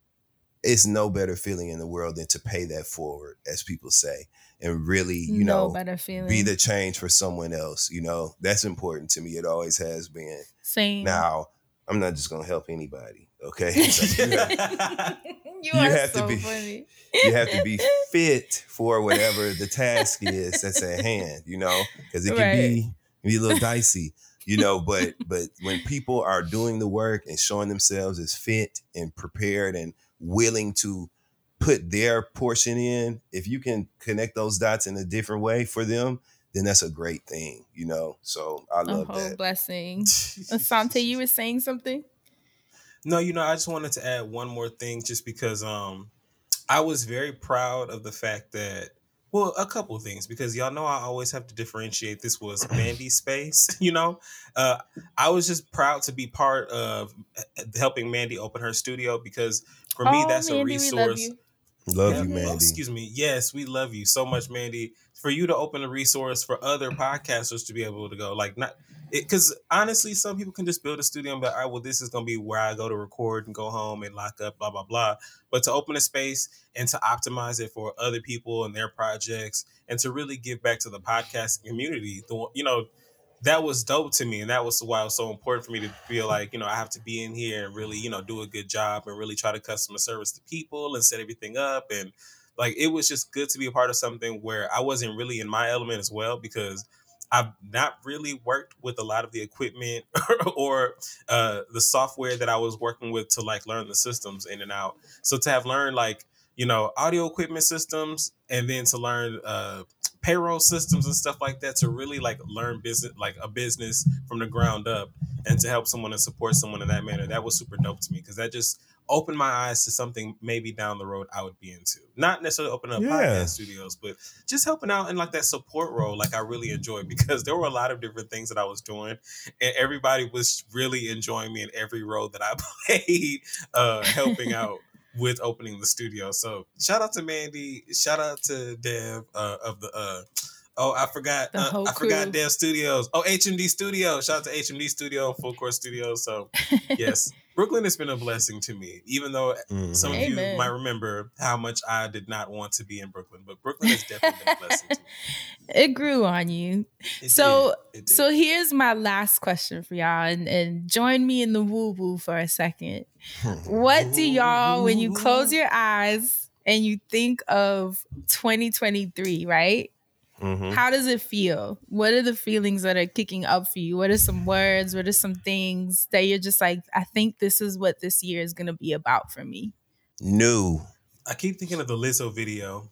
it's no better feeling in the world than to pay that forward, as people say, and really, you no know, better feeling. be the change for someone else. You know, that's important to me. It always has been. Same. Now, I'm not just going to help anybody, okay? So you, have, you you are have to so be- funny. you have to be fit for whatever the task is that's at hand, you know, because it can Right. be, be a little dicey. You know, but but when people are doing the work and showing themselves as fit and prepared and willing to put their portion in, if you can connect those dots in a different way for them, then that's a great thing, you know. So I A love whole that. blessing. Asante, you were saying something? No, you know, I just wanted to add one more thing just because um I was very proud of the fact that, well, a couple of things, because y'all know I always have to differentiate. This was Mandy's space, you know. Uh, I was just proud to be part of helping Mandy open her studio, because for me, Oh, that's Mandy, a we resource. love you. Love Yeah, you, oh, Mandy. excuse me. Yes, we love you so much, Mandy. For you to open a resource for other podcasters to be able to go, like, not because honestly, some people can just build a studio and be like, all right, well, this is going to be where I go to record and go home and lock up, blah, blah, blah. But to open a space and to optimize it for other people and their projects and to really give back to the podcast community, the you know, that was dope to me. And that was why it was so important for me to feel like, you know, I have to be in here and really, you know, do a good job and really try to customer service the people and set everything up. And like, it was just good to be a part of something where I wasn't really in my element as well, because I've not really worked with a lot of the equipment or uh, the software that I was working with to like learn the systems in and out. So to have learned like, you know, audio equipment systems, and then to learn uh, payroll systems and stuff like that, to really like learn business, like a business from the ground up, and to help someone and support someone in that manner, that was super dope to me, because that just opened my eyes to something maybe down the road I would be into. Not necessarily opening up Yeah. podcast studios, but just helping out in like that support role. Like I really enjoyed, because there were a lot of different things that I was doing, and everybody was really enjoying me in every role that I played, uh, helping out with opening the studio. So shout out to Mandy, shout out to Dev uh, of the uh, oh I forgot The uh, whole I forgot crew. Dev Studios. Oh, H M D Studio. Shout out to H M D Studio, Full Court Studio. So yes, Brooklyn has been a blessing to me, even though Mhm. some of Amen. you might remember how much I did not want to be in Brooklyn, but Brooklyn has definitely been a blessing to me. It grew on you. It So, did. It did. so here's my last question for y'all, and, and join me in the woo woo for a second. What do y'all, when you close your eyes and you think of twenty twenty-three, right? Mhm. How does it feel? What are the feelings that are kicking up for you? What are some words? What are some things that you're just like, I think this is what this year is going to be about for me? New. I keep thinking of the Lizzo video.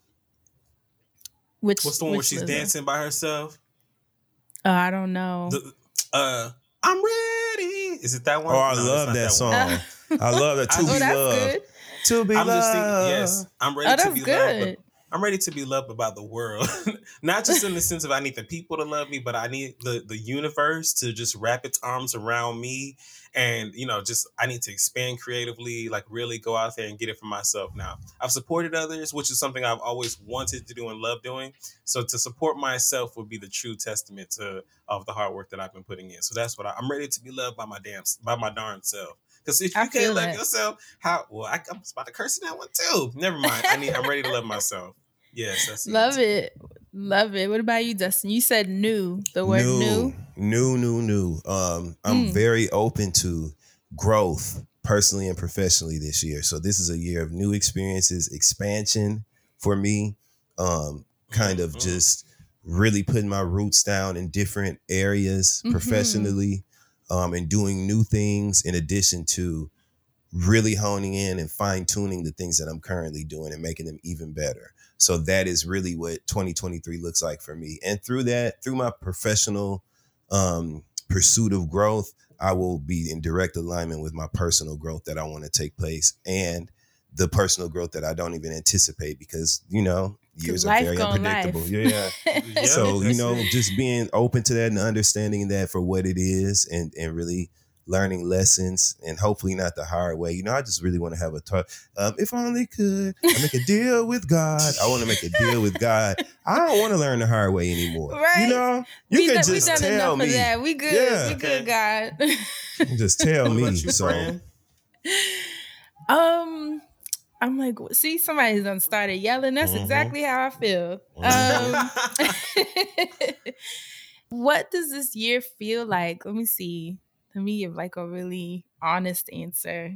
Which, What's the one where which she's Lizzo? dancing by herself? Oh, I don't know. The, uh, I'm ready. Is it that one? Oh, I No, it's love not that, one. song. Uh, I love that. To Oh, be oh, that's loved. good. To be I'm loved. just thinking, yes, I'm ready Oh, to that's be loved. good. But I'm ready to be loved about the world. Not just in the sense of I need the people to love me, but I need the, the universe to just wrap its arms around me. And, you know, just I need to expand creatively, like really go out there and get it for myself now. I've supported others, which is something I've always wanted to do and love doing. So to support myself would be the true testament to of the hard work that I've been putting in. So that's what I, I'm ready to be loved by my damn, by my darn self. Because if I you feel can't love that. yourself, how? Well, I, I'm about to curse in that one too. Never mind. I need. I'm ready to love myself. Yes, that's Love it. Love it. What about you, Dustin? You said new. The word new. new, new, new. Um, I'm Mm. very open to growth personally and professionally this year. So this is a year of new experiences, expansion for me. Um, kind of Mhm. just really putting my roots down in different areas Mhm. professionally, um, and doing new things in addition to really honing in and fine tuning the things that I'm currently doing and making them even better. So that is really what twenty twenty-three looks like for me. And through that, through my professional um, pursuit of growth, I will be in direct alignment with my personal growth that I want to take place and the personal growth that I don't even anticipate because, you know, years are life very gon' unpredictable. life. Yeah. Yeah, So, you that's know, it. just being open to that and understanding that for what it is and, and really learning lessons and hopefully not the hard way. You know, I just really want to have a talk. Um, if I only could I make a deal with God. I want to make a deal with God. I don't want to learn the hard way anymore. Right. You know, you we can done, we just done tell enough me. of that. We good. Yeah. We good, God. You can just tell What me. about you, So friend? um, I'm like, see, somebody's done started yelling. That's Mhm. exactly how I feel. Mhm. Um, what does this year feel like? Let me see. Let me give like a really honest answer.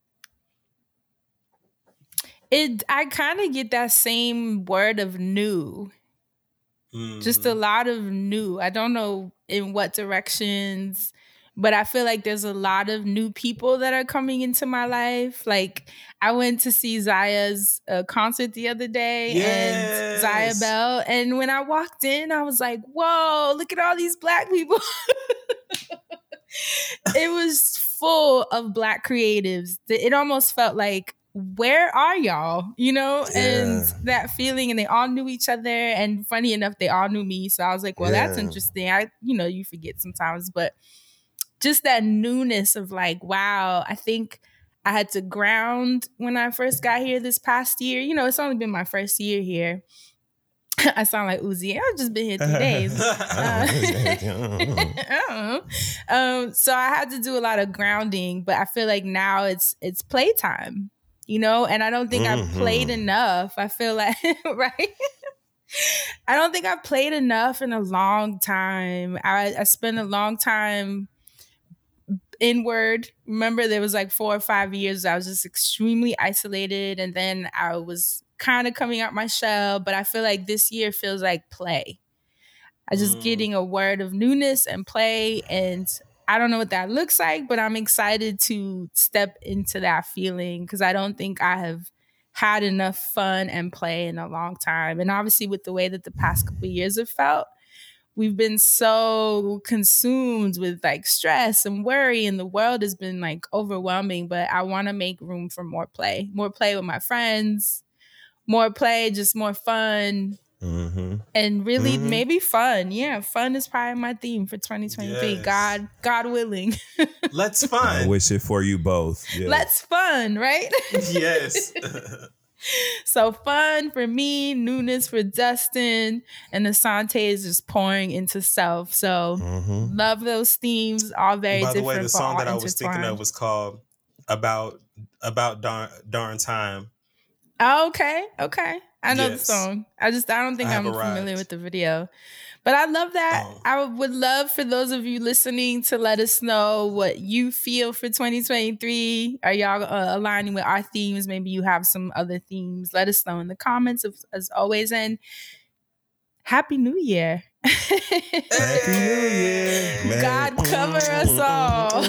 It, I kind of get that same word of new. Just a Mhm. lot of new. I don't know in what directions, but I feel like there's a lot of new people that are coming into my life. Like I went to see Zaya's uh, concert the other day and Zaya Yes. Bell. And when I walked in, I was like, whoa, look at all these black people. It was full of black creatives. It almost felt like, where are y'all? You know, and Yeah. that feeling, and they all knew each other. And funny enough, they all knew me. So I was like, well, that's Yeah. interesting. I, you know, you forget sometimes, but just that newness of like, wow, I think I had to ground when I first got here this past year. You know, it's only been my first year here. I sound like Uzi. I've just been here three days. Uh, uh, um, so I had to do a lot of grounding, but I feel like now it's it's playtime, you know, and I don't think I've played Mhm. enough. I feel like right. I don't think I've played enough in a long time. I, I spent a long time inward. Remember, there was like four or five years I was just extremely isolated, and then I was kind of coming out my shell. But I feel like this year feels like play. I just Mm. getting a word of newness and play, and I don't know what that looks like, but I'm excited to step into that feeling because I don't think I have had enough fun and play in a long time. And obviously with the way that the past couple of years have felt, we've been so consumed with like stress and worry, and the world has been like overwhelming. But I want to make room for more play, more play with my friends, more play, just more fun. Mm-hmm. And really Mhm. maybe fun. Yeah, fun is probably my theme for twenty twenty-three. Yes. God, God willing. Let's I fun. wish it for you both. Yeah. Let's fun, right? Yes. So fun for me, newness for Dustin, and Asante is just pouring into self. So Mhm. love those themes, all very By the different. way, the but song all that I was thinking intertwined. of was called "About About Darn, Darn Time." Oh, okay, okay. I know Yes. the song. I just I don't think I I'm have familiar arrived. with the video. But I love that. Oh. I would love for those of you listening to let us know what you feel for twenty twenty-three. Are y'all uh, aligning with our themes? Maybe you have some other themes. Let us know in the comments, as, as always. And Happy New Year. Happy New Year. Man. God cover us all.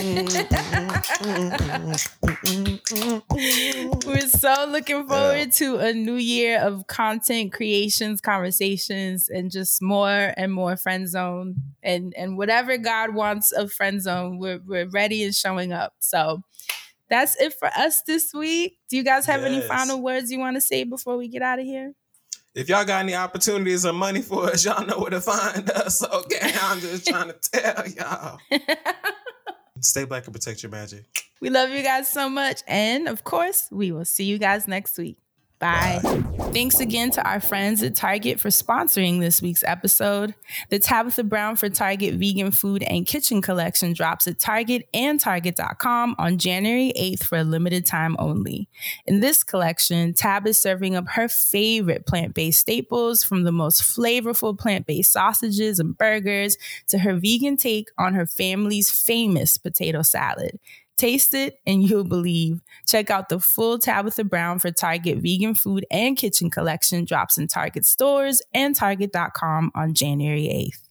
We're so looking forward to a new year of content creations, conversations, and just more and more Friend Zone. And and whatever God wants of Friend Zone, we're we're ready and showing up. So that's it for us this week. Do you guys have any Yes. final words you want to say before we get out of here? If y'all got any opportunities or money for us, y'all know where to find us. Okay, I'm just trying to tell y'all. Stay black and protect your magic. We love you guys so much. And of course, we will see you guys next week. Bye. Thanks again to our friends at Target for sponsoring this week's episode. The Tabitha Brown for Target Vegan Food and Kitchen Collection drops at Target and Target dot com on January eighth for a limited time only. In this collection, Tab is serving up her favorite plant-based staples, from the most flavorful plant-based sausages and burgers to her vegan take on her family's famous potato salad. Taste it and you'll believe. Check out the full Tabitha Brown for Target Vegan Food and Kitchen Collection drops in Target stores and Target dot com on January eighth.